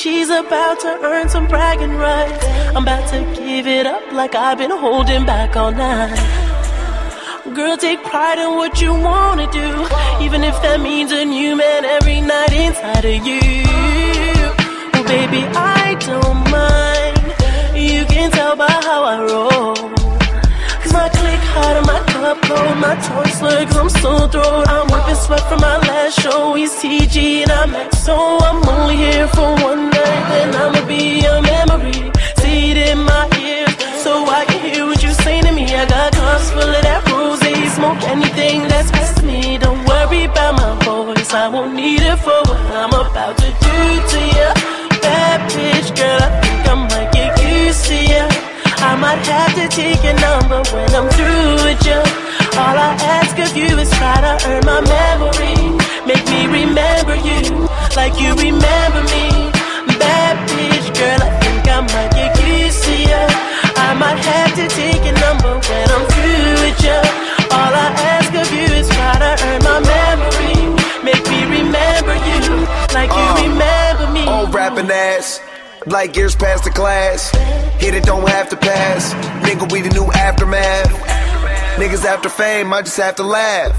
she's about to earn some bragging rights. I'm about to give it up like I've been holding back all night. Girl, take pride in what you wanna do, even if that means a new man every night inside of you. Oh baby, I don't mind. You can tell by how I roll. My click hot and my cup cold, my tongue slur cause I'm so throat. I'm wiping sweat from my last show. He's TG and I'm XO. I'm only here for one night, then I'ma be a memory. See it in my ears, so I can hear what you say to me. I got cups full of that rose. Smoke anything that's best to me. Don't worry about my voice, I won't need it for what I'm about to do to you. Bad bitch, girl, I think I might get used to you. I might have to take your number when I'm through with you. All I ask of you is try to earn my memory. Make me remember you like you remember me. Bad bitch, girl, I think I might get used to you. I might have to take your number when I'm through with you. All I ask of you is try to earn my memory. Make me remember you like you remember me. Old rapping ass, like years past the class. Hit it, don't have to pass. Nigga, we the new aftermath. Niggas after fame, I just have to laugh.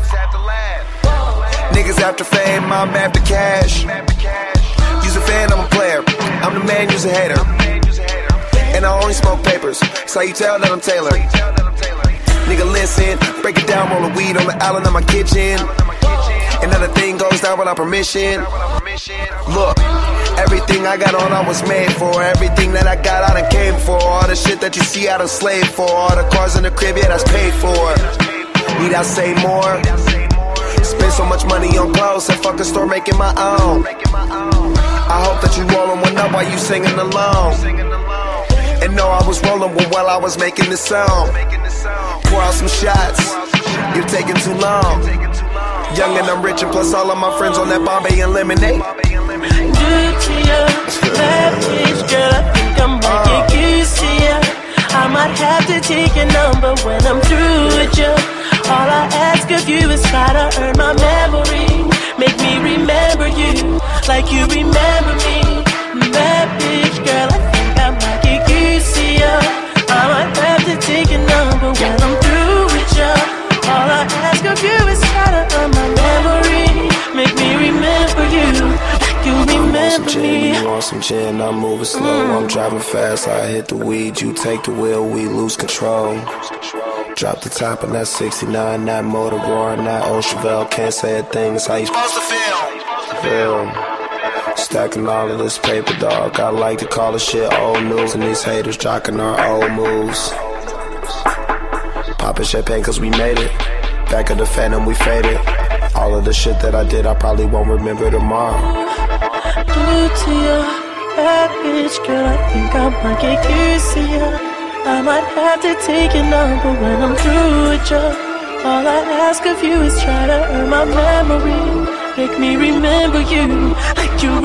Niggas after fame, I'm after cash. You's a fan, I'm a player. I'm the man, you's a hater. And I only smoke papers, so you tell that I'm Taylor. Nigga, listen, break it down, roll the weed on the island of my kitchen. Another thing goes down without permission. Look, everything I got on I was made for. Everything that I got I done came for. All the shit that you see I done slaved for. All the cars in the crib, yeah, that's paid for. Need I say more? Spend so much money on clothes, I fuck a store making my own. I hope that you rollin' one up while you singing along. And know I was rolling one while I was making this song. Pour out some shots, you're taking too long. Young and I'm rich and plus all of my friends on that Bombay and lemonade. Good to you, bad bitch, girl, I think I might get used to you. I might have to take your number when I'm through with you. All I ask of you is try to earn my memory. Make me remember you like you remember me. Bad bitch, girl, I think I might get used to you. I might have to take your number when I'm through with you. All I ask of you is try to earn my memory. Make me remember you like you remember me. You want some gin, I'm moving slow. I'm driving fast, I hit the weed. You take the wheel, we lose control. Drop the top in that 69, that motor roaring, that old Chevelle. Can't say a thing, it's how you supposed to feel. Stacking all of this paper, dog. I like to call the shit old news. And these haters jocking our old moves. Poppin' champagne cause we made it. Back of the phantom, we faded. All of the shit that I did, I probably won't remember tomorrow. Good to you, bad bitch, girl, I think I might get used to you. I might have to take your number when I'm through with you. All I ask of you is try to earn my memory. Make me remember you like you